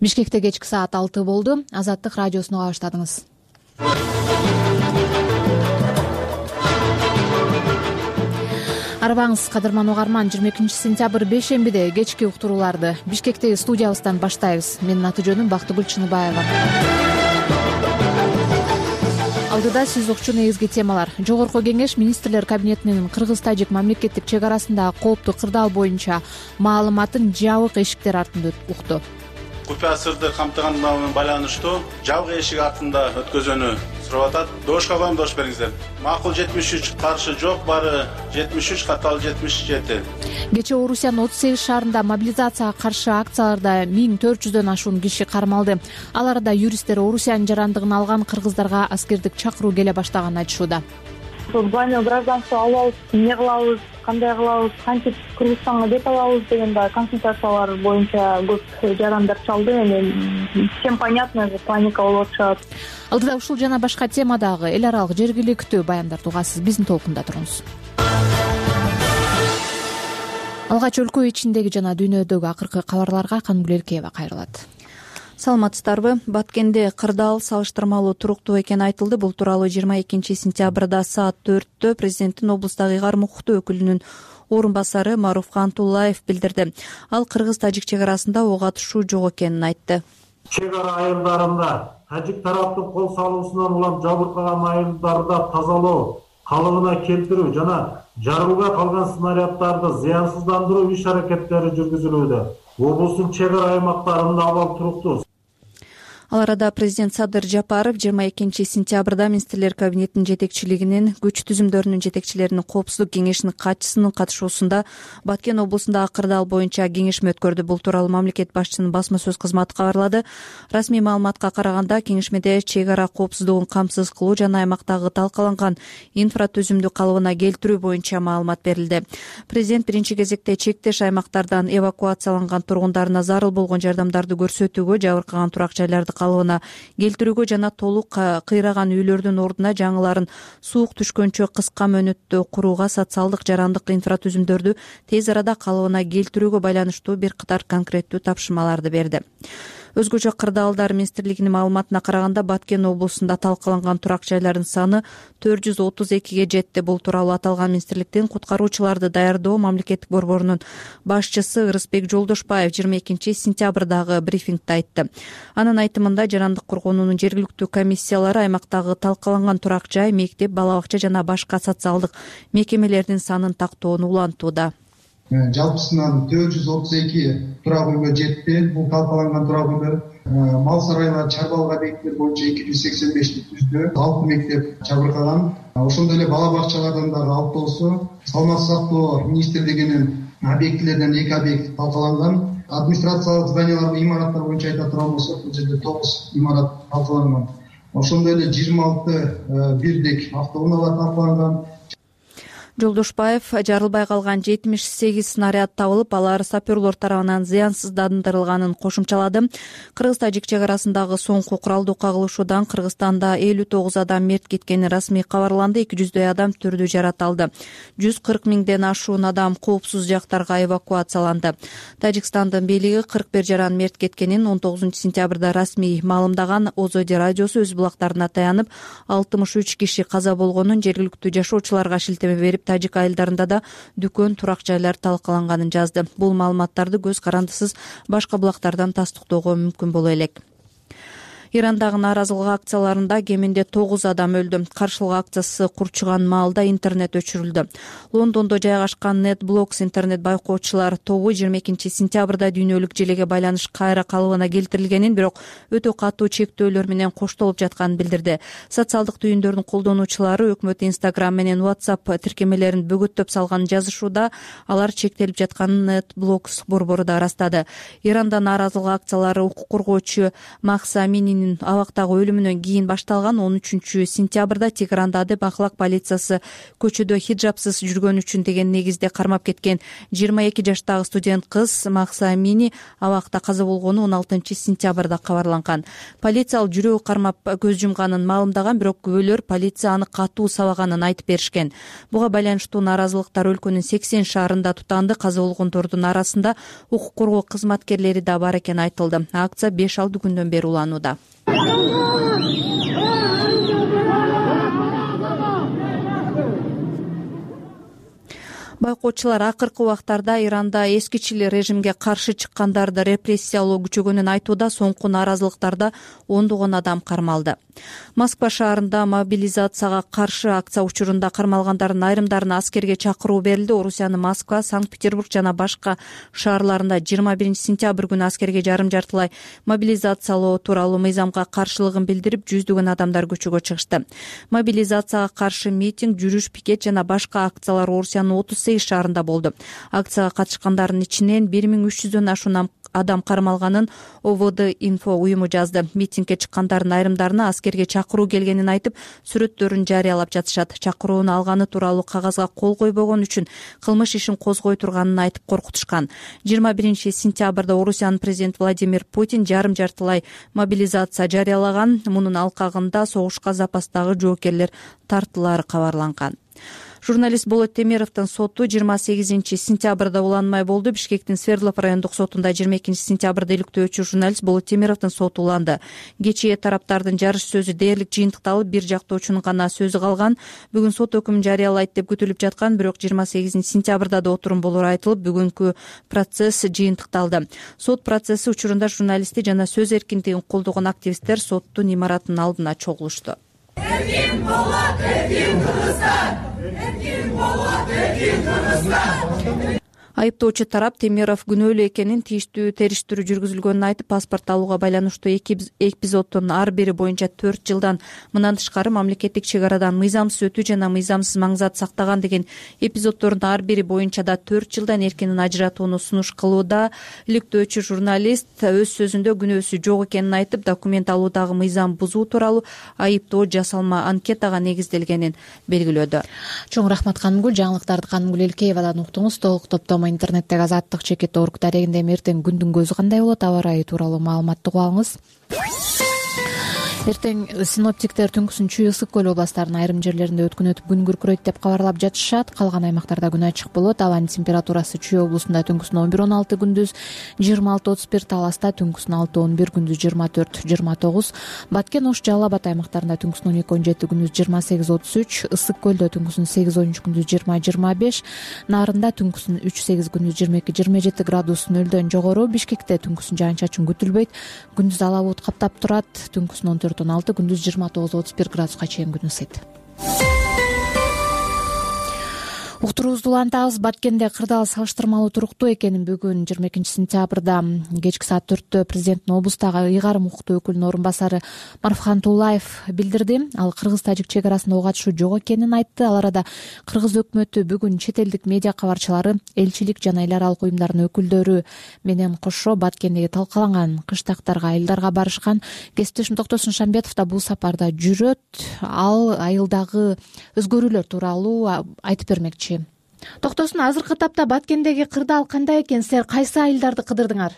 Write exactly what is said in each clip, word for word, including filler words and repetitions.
Бишкекте кечки саат алты болду. Азаттык радиосуну баштадыңыз. Арбаңыз, кадырман угарман, жыйырма экинчи сентябрь бейшембиде кечки уктурууларды Бишкектеги студиябыздан баштайбыз. Менин аты жөнүм Бактыгүл Чыныбаева. Алдыда сөз укчу негизги темалар. Жогорку кеңеш министрлер кабинетинин кыргыз-тажик мамлекеттик чек арасындагы кооптуу кырдаал боюнча маалыматын жабык эшиктер артында укту. Купя сырды камтыганы менен байланыштуу жабык эшик артында өткөзүүнү сурап атат. Добушка коем, добуш бериңиздер. Макул жетимиш үч, каршы жок, бары жетимиш үч, катал жетимиш жети. Кечээ Орусиянын отуз сегиз шаарында мобилизацияга каршы акцияларда миң төрт жүздөн ашуун киши кармалды. Аларда юристтер Орусиянын жарандыгын алган кыргыздарга аскердик чакыруу келе баштаганын айтышууда. Двойной гражданство алабыз, эмне кылабыз, кандай кылабыз, кантип Кыргызстанга бет алабыз деген да консультациялар боюнча көп жарандар чалды. Эми всем понятно, паника болуп атышат. Алдыда ушул жана башка темадагы эл аралык жергиликтүү баяндарды угасыз. Биздин толкунда туруңуз. Алгач өлкө ичиндеги жана дүйнөдөгү акыркы кабарларга Канымгүл Эркеева кайрылат. Саламатсыздарбы? Баткенде кырдаал салыштырмалуу туруктуу экени айтылды. Бул тууралуу жыйырма экинчи сентябрда саат төрттө президенттин облустагы ыйгарым укуктуу өкүлүнүн орун басары Маруфхан Туллаев билдирди. Ал кыргыз-тажик чек арасында ок атышуу жок экенин айтты. Чек ара айылдарында тажик тараптын кол салуусунан улам жабыркаган айылдарда тазалоо калыбына келтирүү жана жарылбай калган снаряддарды зыянсыздандыруу иш-аракеттери жүргүзүлүүдө. Облустун чек ара аймактарында абал туруктуу. Ал арада президент Садыр Жапаров жыйырма экинчи сентябрда министрлер кабинетинин жетекчилигинин күч түзүмдөрүнүн жетекчилеринин коопсуздук кеңешинин катчысынын катышуусунда Баткен облусундагы кырдаал боюнча кеңешме өткөрдү. Бул тууралуу мамлекет башчысынын басма сөз кызматы кабарлады. Расмий маалыматка караганда кеңешмеде чек ара коопсуздугун камсыз кылуу жана аймактагы талкаланган инфра түзүмдү калыбына келтирүү боюнча маалымат берилди. Президент биринчи кезекте чектеш аймактардан эвакуацияланган тургундарына зарыл болгон жардамдарды көрсөтүүгө, жабыркаган турак жайларды калыбына келтирүүгө жана толук кыйраган үйлөрдүн ордуна жаңыларын суук түшкөнчө кыска мөөнөттө курууга, социалдык жарандык инфратүзүмдөрдү тез арада калыбына келтирүүгө байланыштуу бир катар конкреттүү тапшырмаларды берди. Өзгөчө кырдаалдар министрлигинин маалыматына караганда Баткен облусунда талкаланган турак жайлардын саны төрт жүз отуз экиге жетти. Бул тууралуу аталган министрликтин куткаруучуларды даярдоо мамлекеттик борборунун башчысы Ырысбек Жолдошбаев жыйырма экинчи сентябрдагы брифингде айтты. Анын айтымында жарандык коргоонуунун жергиликтүү комиссиялары аймактагы талкаланган турак жай, мектеп, бала бакча жана башка социалдык мекемелердин санын тактоону улантууда. Жалпысынан төрт жүз отуз эки турак үйлөр жетти. Бул талкаланган турак үйлөр мал сарайлар, чарбалык объекттер боюнча эки жүз сексен бешти түздү. алты мектеп жабыркаган. Ошондой эле бала бакчалардан дагы алтоосу, саламаттык сактоо министрлигинин объектилеринен эки объект талкаланган. Администрациялык зданиялар, имараттар боюнча айта турган болсок, бул жерде тогуз имарат талкаланган. Ошондой эле жыйырма алты бирдек автоунаалар талкаланган. Жолдошбаев жарылбай калган жетимиш сегиз снаряд табылып, алар саперлор тарабынан зыянсыздандырылганын кошумчалады. Кыргыз-тажик чек арасындагы соңку куралдуу кагылышуудан Кыргызстанда элүү тогуз адам мерт кеткени расмий кабарланды. эки жүздөй адам түрдүү жарат алды. жүз кырк миңден ашуун адам коопсуз жактарга эвакуацияланды. Тажикстандын бийлиги кырк бир жаран мерт кеткенин он тогузунчу сентябрда расмий маалымдаган. Озоди радиосу өз булактарына таянып, алтымыш үч киши каза болгонун, жергиликтүү жашоочуларга шилтеме берип, тажик айылдарында да дүкөн, турак жайлар талкаланганын жазды. Бул маалыматтарды көз карандысыз башка булактардан тастыктоого мүмкүн боло элек. Ирандагы нааразылык акцияларында кеминде тогуз адам өлдү. Каршылык акциясы курчуган маалда интернет өчүрүлдү. Лондондо жайгашкан NetBlocks интернет байкоочулар тобу жыйырма экинчи сентябрда дүйнөлүк желеге байланыш кайра калыбына келтирилгенин, бирок өтө катуу чектөөлөр менен коштолуп жатканын билдирди. Социалдык түйүндөрдүн колдонуучулары өкмөт Instagram менен WhatsApp тиркемелерин бөгөттөп салганын жазышууда. Алар чектелип жатканын NetBlocks борбору да ырастады. Иранда нааразылык акциялары укук коргоочу Махса Аминин Масминин абактагы өлүмүнөн кийин башталган. он үчүнчү сентябрда Тегранда Адеп ахлак полициясы көчөдө хиджабсыз жүргөн үчүн деген негизде кармап кеткен жыйырма эки жаштагы студент кыз Махса Амини абакта каза болгону он алтынчы сентябрда кабарланган. Полиция ал жүрөгү кармап көз жумганын маалымдаган, бирок күбөлөр полиция аны катуу сабаганын айтып беришкен. Буга байланыштуу нааразылыктар өлкөнүн сексен шаарында тутанды. Каза болгондордун арасында укук коргоо кызматкерлери да бар экени айтылды. Акция беш алты күндөн бери уланууда. Байкоочулар акыркы убактарда Иранда эскичил режимге каршы чыккандарды репрессиялоо күчөгөнүн айтууда. Соңку нааразылыктарда ондогон адам кармалды. Москва шаарында мобилизацияга каршы акция учурунда кармалгандардын айрымдарына аскерге чакыруу берилди. Орусиянын Москва, Санкт-Петербург жана башка шаарларында жыйырма биринчи сентябрь күнү аскерге жарым жартылай мобилизациялоо тууралуу мыйзамга каршылыгын билдирип, жүздөгөн адамдар көчөгө чыгышты. Мобилизацияга каршы митинг, жүрүш, пикет жана башка акциялар Орусиянын отуз сегиз шаарында болду. Акцияга катышкандардын ичинен бир миң үч жүздөн ашуун адам кармалганын О В Д Инфо уюму жазды. Митингге чыккандардын айрымдарына аскерге чакыруу келгенин айтып, сүрөттөрүн жарыялап жатышат. Чакырууну алганы тууралуу кагазга кол койбогон үчүн кылмыш ишин козгой турганын айтып коркутушкан. жыйырма биринчи сентябрда Орусиянын президенти Владимир Путин жарым жартылай мобилизация жарыялаган. Мунун алкагында согушка запастагы жоокерлер тартылары кабарланган. Журналист Болот Темировдун соту жыйырма сегизинчи сентябрда уланмай болду. Бишкектин Свердлов райондук сотунда жыйырма экинчи сентябрда иликтөөчү журналист Болот Темировдун соту уланды. Кечээ тараптардын жарыш сөзү дээрлик жыйынтыкталып, бир жактоочунун гана сөзү калган. Бүгүн сот өкүмүн жарыялайт деп күтүлүп жаткан, бирок жыйырма сегизинчи сентябрда да отурум болору айтылып, бүгүнкү процесс жыйынтыкталды. Сот процесси учурунда журналистти жана сөз эркиндигин колдогон активисттер соттун имаратынын алдына чогулушту. Эркин Болот, эркин Кыргызстан! Эркин Болот, эркин Кыргызстан! Айыптоочу тарап Темиров күнөөлүү экенин, тийиштүү териштирүү жүргүзүлгөнүн айтып, паспорт алууга байланыштуу эпизоддун ар бири боюнча төрт жылдан мындан тышкары мамлекеттик чек арадан мыйзамсыз өтүү жана мыйзамсыз маңзат сактаган деген эпизоддордун ар бири боюнча да төрт жылдан эркинин ажыратууну сунуш кылууда. Иликтөөчү журналист өз сөзүндө күнөөсү жок экенин айтып, документ алуудагы мыйзам бузуу тууралуу айыптоо жасалма анкетага негизделгенин белгилөөдү. Чоң рахмат Канымгүл. Жаңылыктарды Канымгүл Элкеевадан уктуңуз. Толук топтомо интернеттеги азаттык чекит орг дарегинде. Эртең күндүн көзү кандай болот, аба ырайы тууралуу маалыматты угуп алыңыз. Эртең синоптиктер түнкүсүн Ысык көл областарынын айрым жерлеринде өткүн өтүп күн күркүрөйт деп кабарлап жатышат. Калган аймактарда күн ачык болот. Абанын температурасы Чүй облусунда түнкүсүн он бир он алты, күндүз жыйырма алты отуз бир, Таласта түнкүсүн алты он бир, күндүз жыйырма төрт жыйырма тогуз, Баткен, Ош, Жалал Абад аймактарында түнкүсүн он эки он жети, күндүз жыйырма сегиз отуз үч, Ысык көлдө түнкүсүн сегиз он үч, күндүз жыйырма жыйырма беш, Нарында түнкүсүн үч сегиз, күндүз жыйырма эки жыйырма жети градус нөлдөн жогору, Бишкекте түнкүсүн жаан-чачын күтүлбөйт, күндүз ала бут каптап турат, түнкүсүн он төрт он алты, күндүз жыйырма тогуз отуз бир градуска чейин күн ысыйт. Уктуруубузду улантабыз. Баткенде кырдаал салыштырмалуу туруктуу экенин бүгүн жыйырма экинчи сентябрда кечки саат төрттө президенттин облустагы ыйгарым укуктуу өкүлүнүн орун басары Марфхан Туулаев билдирди. Ал кыргыз-тажик чек арасында ого катышуу жок экенин айтты. Ал арада кыргыз өкмөтү бүгүн чет элдик медиа кабарчылары, элчилик жана эл аралык уюмдардын өкүлдөрү менен кошо Баткендеги талкаланган кыштактарга, айылдарга барышкан. Кесиптешим Токтосун Шамбетов да бул сапарда жүрөт. Ал айылдагы өзгөрүүлөр тууралуу айтып бермекчи. Токтосун, азыркы тапта Баткендеги кырдаал кандай экен? Силер кайсы айылдарды кыдырдыңар?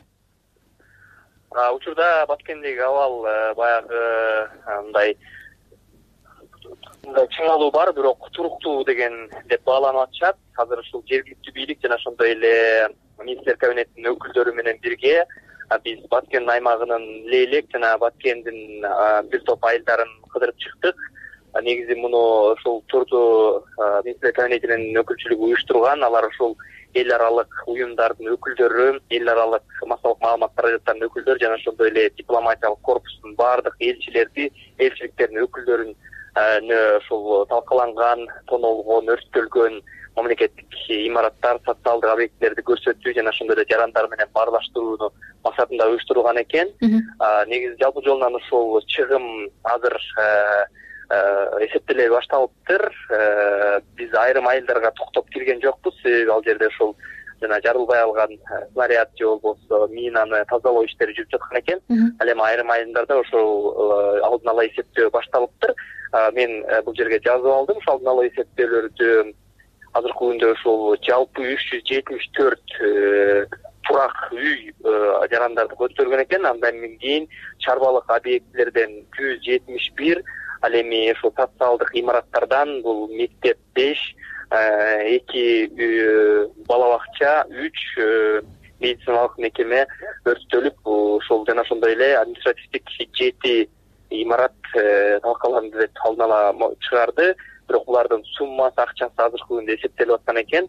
Учурда Баткендеги абал баягы мындай мындай чыңалуу бар, бирок туруктуу деген деп бааланып атышат. Азыр ушул жергиликтүү бийлик жана ошондой эле министрлер кабинетинин өкүлдөрү менен бирге биз Баткен аймагынын Лейлек жана Баткендин бир топ айылдарын кыдырып чыктык. Негизи муну ушул турду министрлер кабинетинин өкүлчүлүгү уюштурган. Алар ушул эл аралык уюмдардын өкүлдөрү, эл аралык массалык маалымат каражаттарынын өкүлдөрү жана ошондой эле дипломатиялык корпустун баардык элчилерди, элчиликтердин өкүлдөрүн ушул талкаланган, тоноолгон, өрттөлгөн мамлекеттик имараттар, социалдык объектилерди көрсөтүү жана ошондой эле жарандар менен баарлаштырууну максатында уюштурулган экен. Негизи жалпы жолунан ушул чыгым азыр эсептеле башталыптыр. Биз айрым айылдарга токтоп кирген жокпуз, себеби ал жерде ушул жана жарылбай алган снаряд же болбосо минаны тазалоо иштери жүрүп жаткан экен. Ал эми айрым айылдарда ошол алдын ала эсептөө башталыптыр. Мен бул жерге жазып алдым ошол алдын ала эсептөөлөрдү. Азыркы күндө ушул жалпы үч жүз жетимиш төрт турак үй жарандарды көтөргөн экен. Андан кийин чарбалык объектилерден жүз жетимиш бир, ал эми ушул социалдык имараттардан бул мектеп беш, эки бала бакча, үч медициналык мекеме өрттөлүп, ошол жана ошондой эле административдик жети имарат талкаланды деп алдын ала чыгарды. Бирок булардын суммасы, акчасы азыркы күндө эсептелип аткан экен.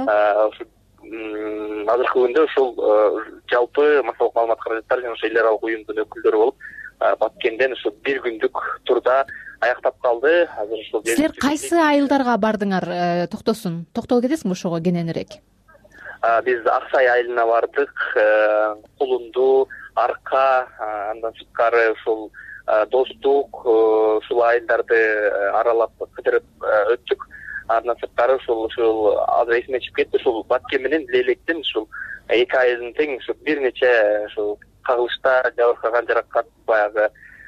Азыркы күндө ушул жалпы массалык маалымат каражаттары жана ошо эл аралык уюмдун өкүлдөрү болуп Баткенден ушул бир күндүк турда аяктап калды. Азыр ушул силер кайсы айылдарга бардыңар? Токтосун, токтоло кетесиңби ошого кененирээк? Биз Ак Сай айылына бардык, Кулунду, Арка, андан сырткары ушул Достук, ушул айылдарды аралап кыдырып өттүк. Андан сырткары ушул ушул азыр эсиме чыгып кетти, ушул Баткен менен Лелектин ушул эки айылдын тең ушул бир нече ушул кагылышта жабыркаган, жаракат баягы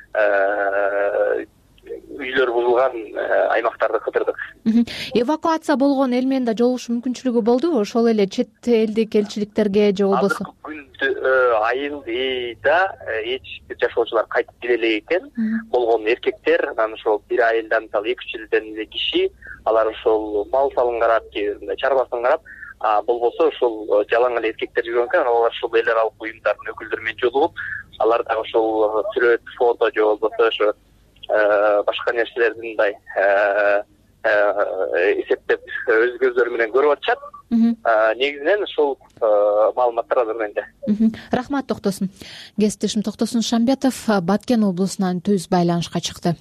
үйлөр бузулган аймактарды кыдырдык. Эвакуация болгон эл менен да жолугушуу мүмкүнчүлүгү болдубу? Ошол эле чет элдик элчиликтерге же болбосо? Айылда эч бир жашоочулар кайтып келе элек экен. Болгон эркектер, анан ошол бир айылдан мисалы эки үч жылдан эле киши, алар ошол мал салын карап, чарбасын карап, болбосо ошол жалаң эле эркектер жүргөн экен. Алар ошол эл аралык уюмдардын өкүлдөрү менен жолугуп, алар да ошол сүрөт, фото же болбосо ошо башка нерселерди мындай эсептеп өз көздөрү менен көрүп атышат. Негизинен ушул маалыматтар азыр менде. Рахмат Токтосун. Кесиптешим Токтосун Шамбетов Баткен облусунан түз байланышка чыкты.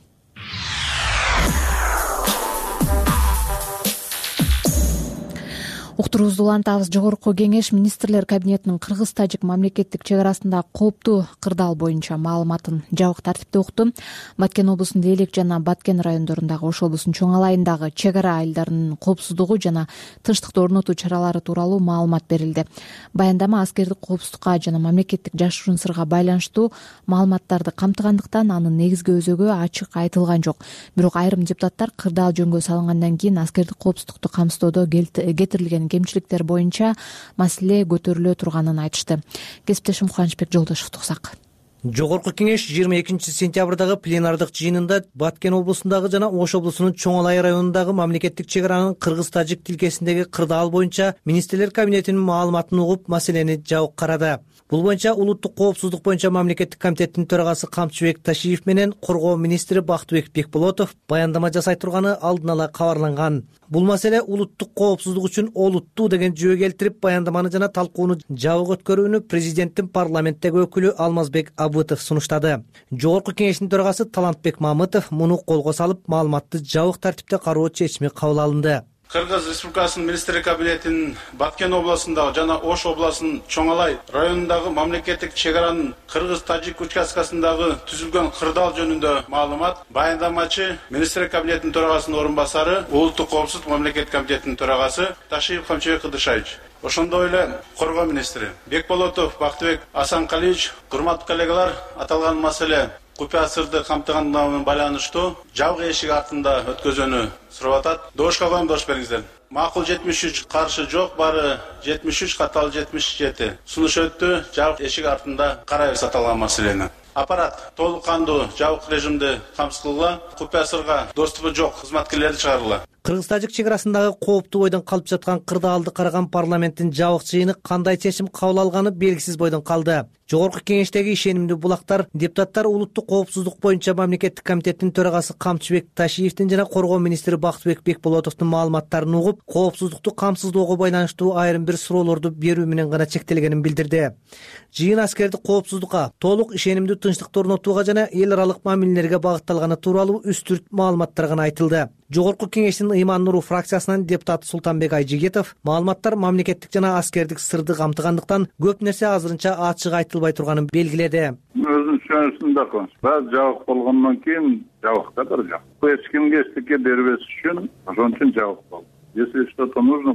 Уктуруубузду улантабыз. Жогорку кеңеш министрлер кабинетинин кыргыз-тажик мамлекеттик чек арасындагы кооптуу кырдаал боюнча маалыматын жабык тартипте укту. Баткен облусунун Лейлек жана Баткен райондорундагы Ош облусунун Чоң Алайындагы чек ара айылдарынын коопсуздугу жана тынчтыкты орнотуу чаралары тууралуу маалымат берилди. Баяндама аскердик коопсуздукка жана мамлекеттик жашыруун сырга байланыштуу маалыматтарды камтыгандыктан анын негизги өзөгү ачык айтылган жок. Бирок айрым депутаттар кырдаал жөнгө салынгандан кийин аскердик коопсуздукту камсыздоодо кетирилген кемчиликтер боюнча маселе көтөрүлө турганын айтышты. Кесиптешим Кубанычбек Жолдошевду уктсак. Жогорку кеңеш жыйырма экинчи сентябрдагы пленардык жыйынында Баткен облусундагы жана Ош облусунун Чоң Алай районундагы мамлекеттик чек аранын кыргыз-тажик тилкесиндеги кырдаал боюнча министрлер кабинетинин маалыматын угуп, маселени жабык карады. Бул боюнча улуттук коопсуздук боюнча мамлекеттик комитеттин төрагасы Камчыбек Ташиев менен коргоо министри Бактыбек Бекболотов баяндама жасай турганы алдын ала кабарланган. Бул маселе улуттук коопсуздук үчүн олуттуу деген жөө келтирип, баяндаманы жана талкууну жабык өткөрүүнү президенттин парламенттеги өкүлү Алмазбек Абытов сунуштады. Жогорку кеңештин төрагасы Талантбек Мамытов муну колго салып, маалыматты жабык тартипте кароо чечими кабыл алынды. Кыргыз Республикасынын министрлер кабинетинин Баткен облусундагы жана Ош облусунун Чоң Алай районундагы мамлекеттик чек аранын кыргыз-тажик участкасындагы түзүлгөн кырдаал жөнүндө маалымат баяндамачы министрлер кабинетинин төрагасынын орун басары улуттук коопсуздук мамлекеттик комитетинин төрагасы Ташиев Камчыбек Кыдышевич, ошондой эле коргоо министри Бекболотов Бактыбек Асанкалиевич. Урматтуу коллегалар, аталган маселе купуя сырды камтыганы менен байланыштуу жабык эшик артында өткөзүүнү сурап атат. Добушка коем, добуш бериңиздер. Макул жетимиш үч, каршы жок, бары жетимиш үч, катал жетимиш жети. Сунуш өттү, жабык эшик артында карайбыз аталган маселени. Аппарат толук кандуу жабык режимди камсыз кылгыла, купуя сырга доступу жок кызматкерлерди чыгаргыла. Кыргыз-тажик чек арасындагы кооптуу бойдон калып жаткан кырдаалды караган парламенттин жабык жыйыны кандай чечим кабыл алганы белгисиз бойдон калды. Жогорку кеңештеги ишенимдүү булактар депутаттар улуттук коопсуздук боюнча мамлекеттик комитеттин төрагасы Камчыбек Ташиевдин жана коргоо министри Бактыбек Бекболотовдун маалыматтарын угуп, коопсуздукту камсыздоого байланыштуу айрым бир суроолорду берүү менен гана чектелгенин билдирди. Жыйын аскердик коопсуздукка, толук ишенимдүү тынчтыкты орнотууга жана эл аралык мамилелерге багытталганы тууралуу үстүрт маалыматтар гана айтылды. Жогорку кеңештин Ыйман Нуру фракциясынан депутат Султанбек Айжигетов маалыматтар мамлекеттик жана аскердик сырды камтыгандыктан көп нерсе азырынча ачык айтылбай турганын белгиледи. Өзүнүн түшүнүшүндө баары жабык болгондон кийин жабыкта бир жак. Эч кимге эчтеке бербеш үчүн ошон үчүн жабык болду. Если что-то нужно будет,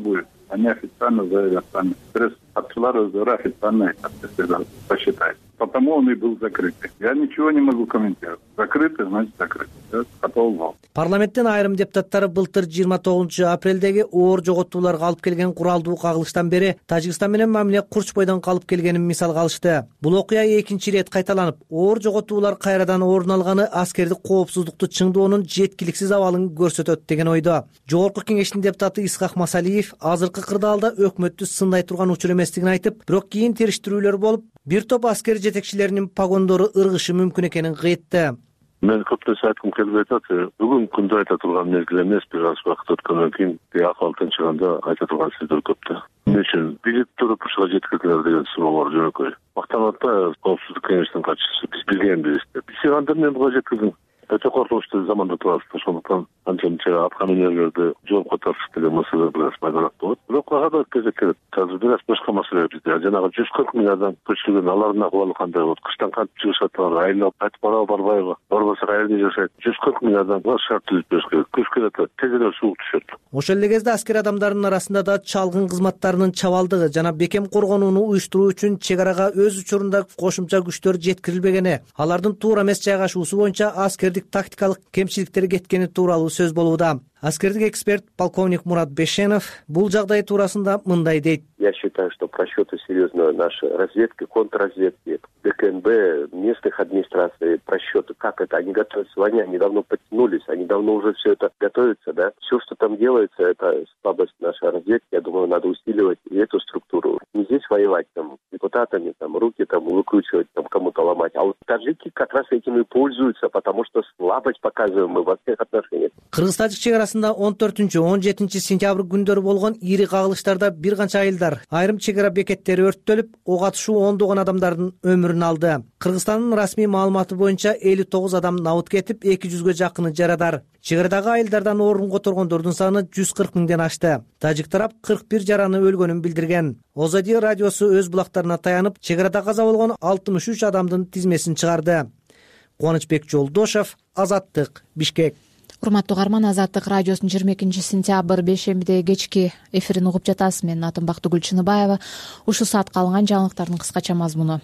они официально заявят сами. Пресс-катчылар өздері официально айтат, если посчитать. Потому он и был закрытый. Я ничего не могу комментировать. Закрытый, значит закрытый. Каталог бол. Парламенттин айрым депутаттары былтыр жыйырма тогузунчу апрелдеги оор жоготууларга алып келген куралдуу кагылыштан бери Тажикстан менен мамиле курч бойдон калып келгенин мисалга алышты. Бул окуя экинчи ирет кайталанып, оор жоготуулар кайрадан орун алганы аскердик коопсуздукту чыңдоонун жеткиликсиз абалын көрсөтөт деген ойдо. Жогорку кеңештин депутаты Исхак Масалиев азыркы кырдаалда өкмөттү сындай турган учур эместигин айтып, бирок кийин териштирүүлөр болуп, бир топ аскер жетекчилеринин погондору ыргышы мүмкүн экенин кыйтты. Мен көп нерсе айткым келип атат. Бүгүн күндө айта турган мезгил эмес, бир аз убакыт өткөндөн кийин акыбал тынчыганда айта турган сөздөр көп да. Эмне үчүн билип туруп ушуга жеткирдилер деген суроолор жөнөкөй. Мактанат да коопсуздук кеңешинин катчысы, биз билгенбиз деп. Биз анда мен буга жеткирдим. Өтө коркунучтуу заманда турабыз. Ошондуктан анча-мынча аткан энелерди жоопко тартыш деген маселе бир аз майданыраак болот. Бирок ага да кезек келет. Азыр бир аз башка маселе бизде. Жанагы жүз кырк миң адам көчүлгөн, алардын акыбалы кандай болот? Кыштан кантип чыгышат, айлап кайтып барабы, барбайбы? Барбаса каерде жашайт? жүз кырк миң адамга шарт түзүп бериш керек. Кыш келет, тезелер суук түшөт. Ошол эле кезде аскер адамдарынын арасында да чалгын кызматтарынын чабалдыгы жана бекем коргонууну уюштуруу үчүн чек арага өз учурунда кошумча күчтөр жеткирилбегени, алардын туура эмес жайгашуусу боюнча аскердик тактикалык кемчиликтери кеткени тууралуу сөз болууда. Аскердик эксперт полковник Мурат Бешенов бул жагдай туурасында мындай дейт. Я считаю, что просчеты серьезные наши разведки, контрразведки, ДКНБ, местных администраций, просчеты, как это, они готовятся к войне, они давно подтянулись, они давно уже все это готовятся, да. Все, что там делается, это слабость нашей разведки, я думаю, надо усиливать и эту структуру. Не здесь воевать там депутатами, там руки там выкручивать, там кому-то ломать, а вот таджики как раз этим и пользуются, потому что слабость показываем мы во всех отношениях. Кыргыз-тажик чегарасында он төртүнчү он жетинчи сентябрь күндөрү болгон ири кагылыштарда бир канча айылдар, айрым чегара бекеттери өрттөлүп, ого атышуу ондогон адамдардын өмүрүн алды. Кыргызстандын расмий маалыматы боюнча элүү тогуз адам набыт кетип, эки жүзгө жакыны жарадар. Чегарадагы айылдардан орун которгондордун саны жүз кырк миңден ашты. Тажик тарап кырк бир жараны өлгөнүн билдирген. Озади радиосу өз булактарына таянып, чегарада каза болгон алтымыш үч адамдын тизмесин чыгарды. Кубанычбек Жолдошев, Азаттык, Бишкек. Урматтуу угарман, Азаттык радиосунун жыйырма экинчи сентябрь бейшембиде кечки эфирин угуп жатасыз. Менин атым Бактыгүл Чыныбаева. Ушул саатка алынган жаңылыктардын кыскача мазмуну.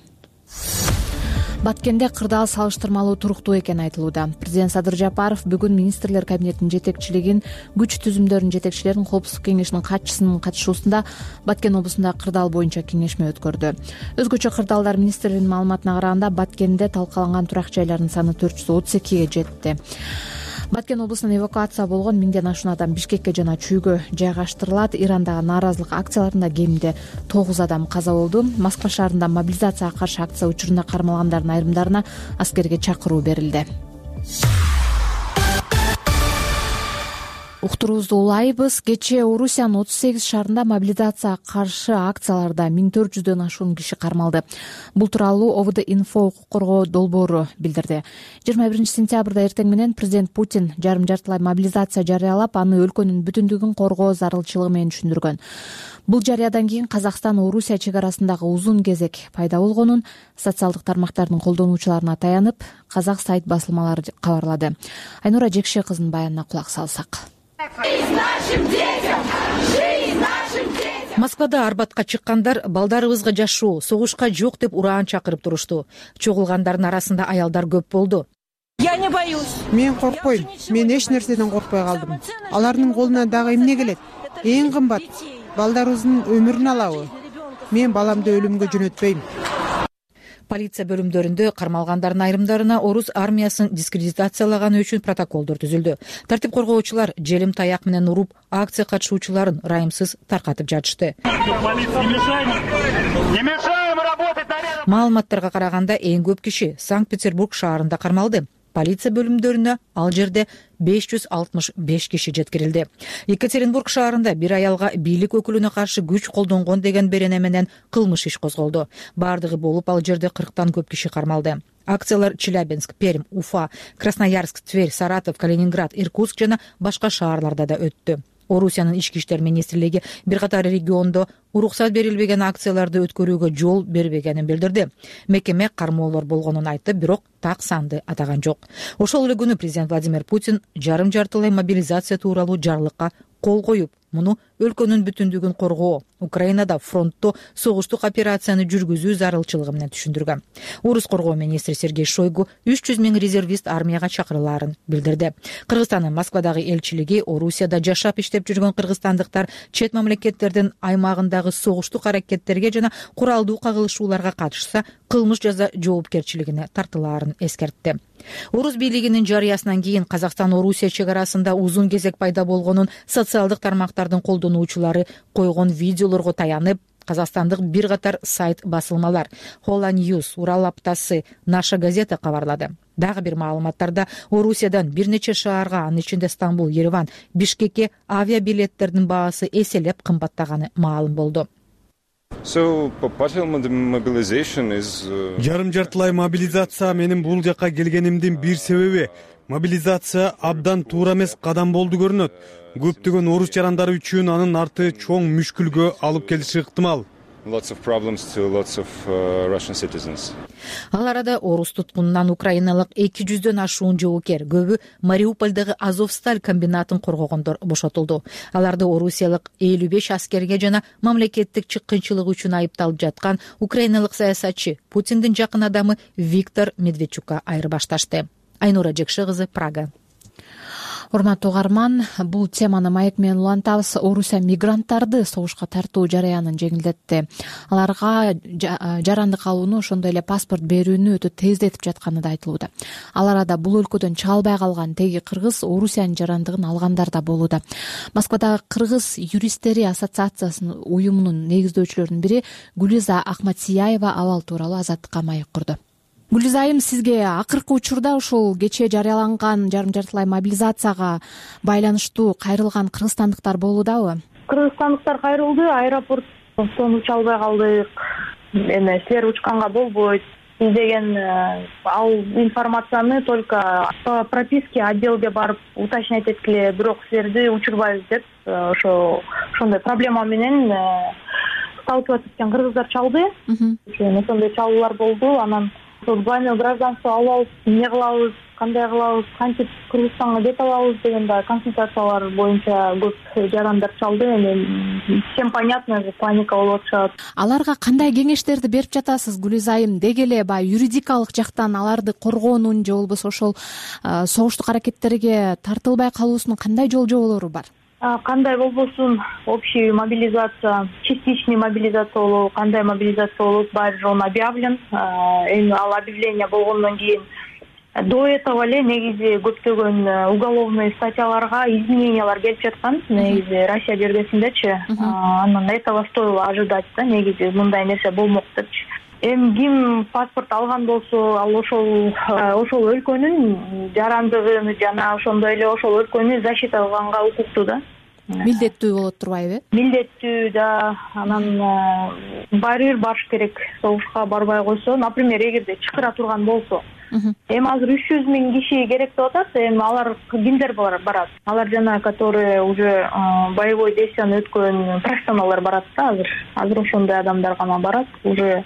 Баткенде кырдаал салыштырмалуу туруктуу экени айтылууда. Президент Садыр Жапаров бүгүн министрлер кабинетинин жетекчилигин, күч түзүмдөрүнүн жетекчилерин, коопсуздук кеңешинин катчысынын катышуусунда Баткен облусунда кырдаал боюнча кеңешме өткөрдү. Өзгөчө кырдаалдар министрлигинин маалыматына караганда Баткенде талкаланган турак жайлардын саны төрт жүз отуз экиге жетти. Баткен облусунан эвакуация болгон миңден ашуун адам Бишкекке жана Чүйгө жайгаштырылат. Ирандагы нааразылык акцияларында кеминде тогуз адам каза болду. Москва шаарында мобилизацияга каршы акция учурунда кармалгандардын айрымдарына аскерге чакыруу берилди. Уктуруубузду улайбыз. Кечээ Орусиянын отуз сегиз шаарында мобилизацияга каршы акцияларда миң төрт жүздөн ашуун киши кармалды. Бул тууралуу ОВД инфо укук коргоо долбоору билдирди. жыйырма биринчи сентябрда эртең менен президент Путин жарым жартылай мобилизация жарыялап, аны өлкөнүн бүтүндүгүн коргоо зарылчылыгы менен түшүндүргөн. Бул жарыядан кийин Казакстан Орусия чек арасындагы узун кезек пайда болгонун социалдык тармактардын колдонуучуларына таянып, казак сайт басылмалары кабарлады. Айнура Жекше кызынын баянына кулак салсак. Москвада Арбатка чыккандар балдарыбызга жашоо, согушка жок деп ураан чакырып турушту. Чогулгандардын арасында аялдар көп болду. Я не боюсь. Мен коркпойм. Мен эч нерседен коркпой калдым. Алардын колуна дагы эмне келет? Эң кымбат балдарыбыздын өмүрүн алабы? Мен баламды өлүмгө жөнөтпөйм. Полиция бөлүмдөрүндө кармалгандардын айрымдарына орус армиясын дискредитациялаганы үчүн протоколдор түзүлдү. Тартип коргоочулар желим таяк менен уруп, акция катышуучуларын райымсыз таркатып жатышты. Маалыматтарга караганда эң көп киши Санкт-Петербург шаарында кармалды. Полиция бөлүмдөрүнө ал жерде беш жүз алтымыш беш киши жеткирилди. Екатеринбург шаарында бир аялга бийлик өкүлүнө каршы күч колдонгон деген берене менен кылмыш иш козголду. Бардыгы болуп ал жерде кырктан көп киши кармалды. Акциялар Челябинск, Пермь, Уфа, Красноярск, Тверь, Саратов, Калининград, Иркутск жана башка шаарларда да өттү. Орусиянын ички иштер министрлиги бир катар региондо уруксат берилбеген акцияларды өткөрүүгө жол бербегенин билдирди. Мекеме кармоолор болгонун айтты, бирок так санды атаган жок. Ошол эле күнү президент Владимир Путин жарым жартылай мобилизация тууралуу жарлыкка кол коюп, муну өлкөнүн бүтүндүгүн коргоо, Украинада фронтто согуштук операцияны жүргүзүү зарылчылыгы менен түшүндүргөн. Орус коргоо министри Сергей Шойгу үч жүз миң резервист армияга чакырылаарын билдирди. Кыргызстандын Москвадагы элчилиги Орусияда жашап иштеп жүргөн кыргызстандыктар чет мамлекеттердин аймагындагы согуштук аракеттерге жана куралдуу кагылышууларга катышса кылмыш жаза жоопкерчилигине тартылаарын эскертти. Орус бийлигинин жарыясынан кийин Казакстан Орусия чек арасында узун кезек пайда болгонун социалдык тармактардын колдонуучулары койгон видеолорго таянып, казакстандык бир катар сайт басылмалар Хола Ньюс, Урал аптасы, Наша газета кабарлады. Дагы бир маалыматтарда Орусиядан бир нече шаарга, анын ичинде Стамбул, Ереван, Бишкекке авиабилеттердин баасы эселеп кымбаттаганы маалым болду. Жарым жартылай мобилизация менин бул жакка келгенимдин бир себеби мобилизация абдан туура эмес кадам болду көрүнөт. Көптөгөн орус жарандары үчүн анын арты чоң мүшкүлгө алып келиши ыктымал. Ал арада орус туткунунан украиналык эки жүздөн ашуун жоокер, көбү Мариупольдогу Азовсталь комбинатын коргогондор бошотулду. Аларды орусиялык элүү беш аскерге жана мамлекеттик чыккынчылык үчүн айыпталып жаткан украиналык саясатчы, Путиндин жакын адамы Виктор Медведчукка айырбашташты. Айнура Жекши кызы, Прага. Урматтуу угарман, бул теманы маек менен улантабыз. Орусия мигранттарды согушка тартуу жараянын жеңилдетти. Аларга жарандык алууну, ошондой эле паспорт берүүнү өтө тездетип жатканы да айтылууда. Ал арада бул өлкөдөн чыга албай калган теги кыргыз Орусиянын жарандыгын алгандар да болууда. Москвадагы Кыргыз юристтери ассоциациясынын уюмунун негиздөөчүлөрүнүн бири Гүлиза Акматияева абал тууралуу Азаттыкка маек курду. Гүлиза айым, сизге акыркы учурда ушул кечээ жарыяланган жарым жартылай мобилизацияга байланыштуу кайрылган кыргызстандыктар болуудабы? Кыргызстандыктар кайрылды, аэропорттон уча албай калдык. Эме силер учканга болбойт. Биз деген ал информацияны только по прописке отделге барып уточнять эткиле, бирок силерди учурбайбыз деп ошо ошондой проблема менен сталкиваться эткен кыргыздар чалды. Ошондой чалуулар болду. Анан двойное гражданство алабыз, эмне кылабыз, кандай кылабыз, кантип Кыргызстанга бет алабыз деген да консультациялар боюнча көп жарандар чалды. Эми всем понятно, паника болуп атышат. Аларга кандай кеңештерди берип жатасыз, Гүлиза айым? Деги эле баягы юридикалык жактан аларды коргоонун же болбосо ошол согуштук аракеттерге тартылбай калуусунун кандай жол жоболору бар? Кандай болбосун, общий мобилизация, частичный мобилизация болобу, кандай мобилизация болот, баары же он объявлен. Эми ал объявление болгондон кийин до этого эле негизи көптөгөн уголовный статьяларга изменениялар келип жаткан. Негизи Россия бергесиндечи. Анан этого стоило ожидать да, негизи мындай нерсе болмок депчи. Эми ким паспорт алган болсо, ал ошол ошол өлкөнүн жарандыгын жана ошондой эле ошол өлкөнү защита кылганга укуктуу да. Милдеттүү болот турбайбы? Милдеттүү да. Анан баары бир барыш керек. Согушка барбай койсо, например, эгерде чакыра турган болсо, эми азыр үч жүз миң киши керек деп атат. Эми алар кимдер барат? Алар жана которые уже боевой действияны өткөн профессионалдар барат да азыр. Азыр ошондой адамдар гана барат. Уже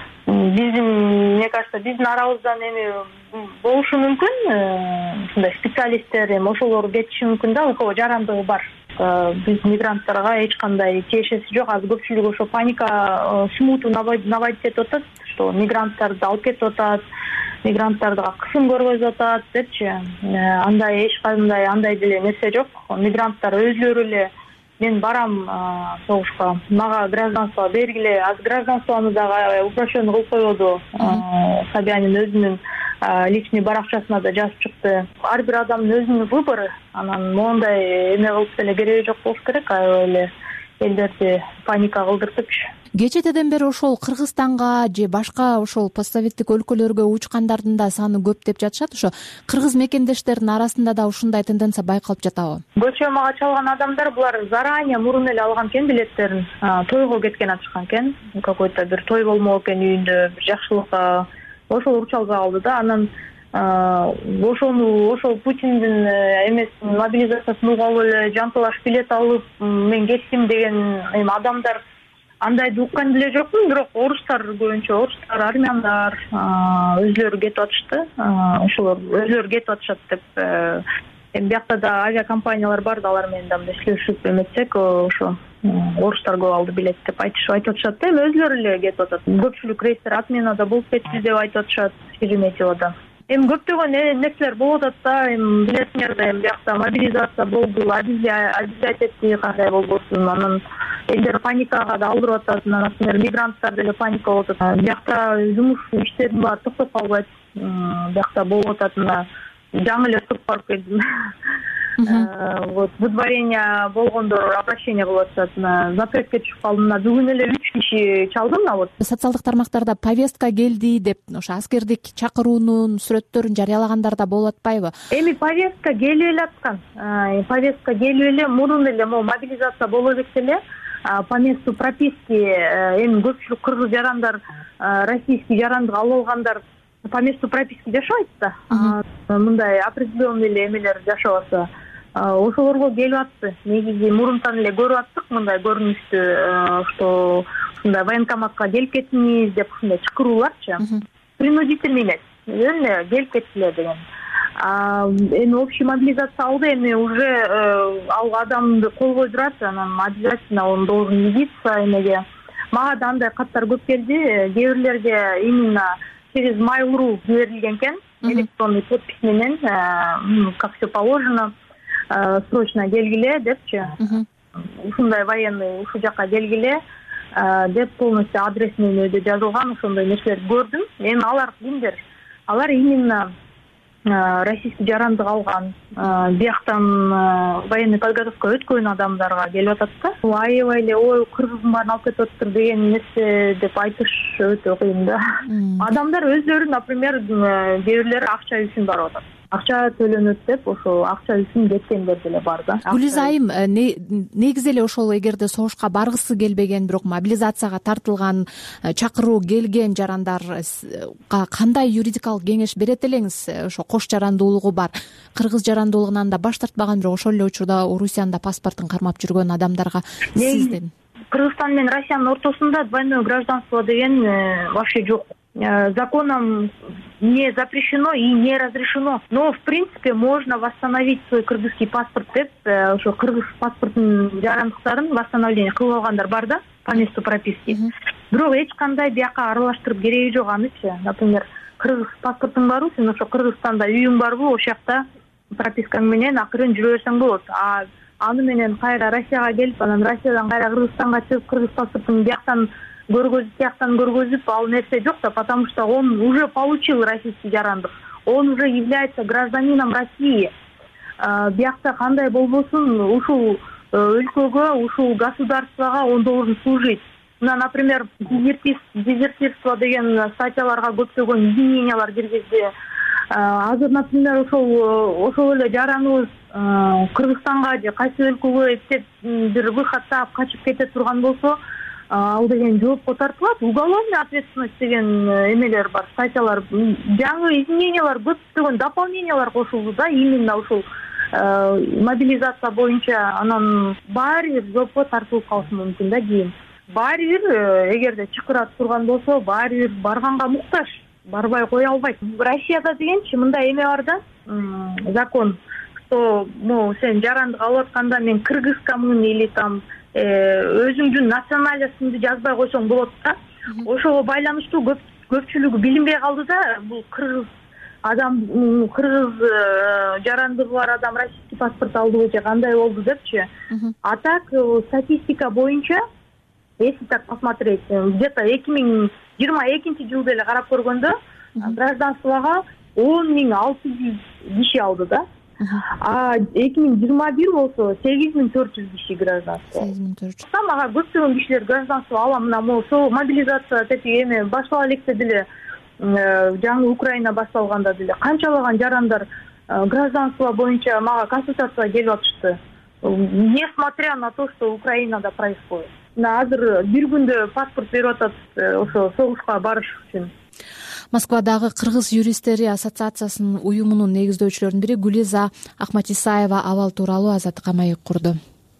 биздин, мне кажется, биздин арабыздан эми болушу мүмкүн, ушундай специалисттер, эми ошолор кетиши мүмкүн да, у кого жарандыгы бар. Биз мигранттарга эч кандай тиешеси жок. Азыр көпчүлүк ошо паника, смуту наводить этип атат, что мигранттарды алып кетип атат, мигранттарга кысым көргөзүп атат депчи. Андай эч кандай андай деле нерсе жок. Мигранттар өзлөрү эле мен барам согушка, мага гражданство бергиле. Азыр гражданствону дагы упрощенно кылып койбоду. Собянин өзүнүн личный баракчасына да жазып чыкты. Ар бир адамдын өзүнүн выбору. Анан моундай эме кылып деле кереги жок болуш керек. Аябай эле элдерди паника кылдыртыпчы. Кечеден бери ошол Кыргызстанга же башка ошол постсоветтик өлкөлөргө учкандардын да саны көп деп жатышат. Ошо кыргыз мекендештердин арасында да ушундай тенденция байкалып жатабы? Көчө мага чалган адамдар булар заранее мурун эле алган экен билеттерин. Тойго кеткен атышкан экен. Какой-то бир той болмок экен үйүндө, бир жакшылыкка. Ошол уч албай калды да. Анан ошону ошол Путиндин эмесин мобилизациясын угуп эле жанталаш билет алып мен кеттим деген эми адамдар андайды уккан деле жокмун. Бирок орустар көбүнчө, орустар, армяндар өзлөрү кетип атышты. Ошолор өзлөрү кетип атышат деп эми биякта да авиакомпаниялар бар да, алар менен да мындай сүйлөшүп эметсек, ошо орустар көп алды билет деп айтышып айтып атышат да. Эми өзүлөрү эле кетип атат. Көпчүлүк рейстер отменада болуп кетти деп айтып атышат Шереметьеводо. Эми көптөгөн нерселер болуп атат да. Эми билесиңер да, эми биякта мобилизация болду, объявлять этти кандай болбосун. Анан элдер паникага да алдырып атат. Например, мигранттар деле паника болуп атат. Биякта жумуш иштердин баары токтоп калбайт. Биякта болуп атат. Мына жаңы эле туруп барып келдим. Вот выдворение болгондор обращение кылып атышат. Запретке түшүп калдым. Бүгүн эле үч киши чалдым. Вот социалдык тармактарда повестка келди деп ошо аскердик чакыруунун сүрөттөрүн жарыялагандар да болуп атпайбы? Эми повестка келип эле аткан. Повестка келип эле мурун эле могу мобилизация боло элек эле по месту прописки. Эми көпчүлүк кыргыз жарандар, российский жарандык алып алгандар по месту прописки жашабайт да. Мындай определенный эле эмелер жашабаса, ошолорго келип атты. Негизи мурунтан эле көрүп аттык мындай көрүнүштү, что ушундай военкоматка келип кетиңиз деп ушундай чакырууларчы. Принудительный эмес, эле келип кеткиле деген. Эми общий мобилизация алды, эми уже ал адамды кол койдурат, анан обязательно он должен явиться эмеге. Мага да андай каттар көп келди. Кээ бирлерге именно через mail.ru жиберилген экен, электронный подпись менен, как все положено, срочно келгиле депчи. Ушундай военный ушул жака келгиле деп полностью адрес менен өйдө жазылган, ошондой нерселерди көрдүм. Эми алар кимдер? Алар именно российский жарандык алган, бияктан военный подготовка өткөн адамдарга келип атат да. Аябай эле ой кыргыздын баарын алып кетип атыптыр деген нерсе деп айтыш өтө кыйын да. Адамдар өздөрү, например, кээ бирлери акча үчүн барып атат. Акча төлөнөт деп, ошо акча үчүн кеткендер деле бар да. Гүлиза айым, негизи эле ошол эгерде согушка баргысы келбеген, бирок мобилизацияга тартылган, чакыруу келген жарандарга кандай юридикалык кеңеш берет элеңиз? Ошо кош жарандуулугу бар, кыргыз жарандуулугунан да баш тартпаган, бирок ошол эле учурда Орусияда паспортун кармап жүргөн адамдарга сиздин? Кыргызстан менен Россиянын ортосунда двойное гражданство деген вообще жок. Законом не запрещено и не разрешено. Но, в принципе, можно восстановить свой кыргызский паспорт деп, ошо кыргыз паспортун жарандыктарын восстановление кылып алгандар бар да, по месту прописки. Бирок эч кандай бияка аралаштырып кереги жок анычы. Например, кыргыз паспортуң барбы, сен ошо Кыргызстанда үйүң барбы, ошол жакта пропискаң менен акырын жүрө берсең болот. А аны менен кайра Россияга келип, анан Россиядан кайра Кыргызстанга чыгып, кыргыз паспортун бияктан көргөзүп, тияктан көргөзүп, ал нерсе жок да, потому что он уже получил российский жарандык. Он уже является гражданином России. Биякта кандай болбосун, ушул өлкөгө, ушул государствого он должен служить. Например, дезертирство деген статьяларга көптөгөн изменениялар киргизди. Азыр, например, ошол ошол эле жараныбыз Кыргызстанга же кайсы өлкөгө эптеп бир выход таап качып кете турган болсо, ал деген жоопко тартылат. Уголовный ответственность деген эмелер бар, статьялар, жаңы изменениялар, көптөгөн дополнениялар кошулду да, именно ушул мобилизация боюнча. Анан баары бир жоопко тартылып калышы мүмкүн да кийин. Баары бир эгерде чакыра турган болсо, баары бир барганга муктаж, барбай кое албайт. Россияда дегенчи мындай эме бар да, закон, что ну сен жарандык алып атканда мен кыргызкамын или там өзүңдүн национальностьыңды жазбай койсоң болот да. Ошого байланыштуу көпчүлүгү билинбей калды да, бул кыргыз адам, кыргыз жарандыгы бар адам российский паспорт алды же кандай болду депчи. А так статистика боюнча, если так посмотреть, где-то эки миң жыйырма экинчи жылда эле карап көргөндө гражданствого он миң алты жүз киши алды да. А эки миң жыйырма бир болсо сегиз миң төрт жүз киши гражданство. сегиз миң төрт жүз. Мага көптөгөн кишилер гражданство алам, мына могу мобилизация тети эме баштала электе деле, жаңы Украина башталганда деле канчалаган жарандар гражданство боюнча мага консультацияга келип атышты. Несмотря на то, что Украинада происходит. Азыр бир күндө паспорт берип атат ошо согушка барыш үчүн. Москвадагы кыргыз юристтери ассоциациясынын уюмунун негиздөөчүлөрүнүн бири Гүлиза Акматисаева абал тууралуу Азаттыкка маек курду.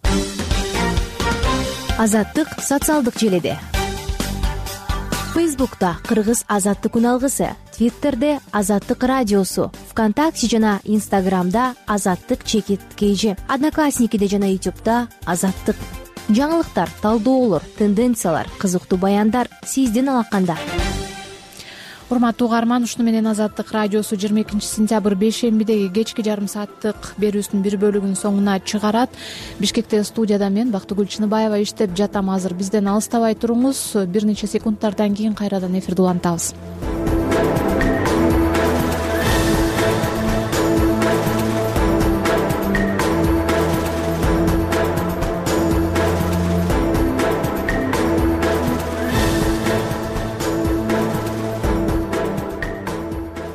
Азаттык социалдык желиде. Фейсбукта Кыргыз Азаттык үн алгысы, Твиттерде Азаттык радиосу, ВКонтакте жана Инстаграмда Азаттык чекит kg, Одноклассникиде жана Ютубда Азаттык. Жаңылыктар, талдоолор, тенденциялар, кызыктуу баяндар сиздин алаканда. Урматтуу угарман, ушуну менен Азаттык радиосу жыйырма экинчи сентябрь бейшембидеги кечки жарым сааттык берүүсүнүн бир бөлүгүн соңуна чыгарат. Бишкекте студияда мен Бактыгүл Чыныбаева иштеп жатам азыр. Бизден алыстабай туруңуз. Бир нече секундтардан кийин кайрадан эфирди улантабыз.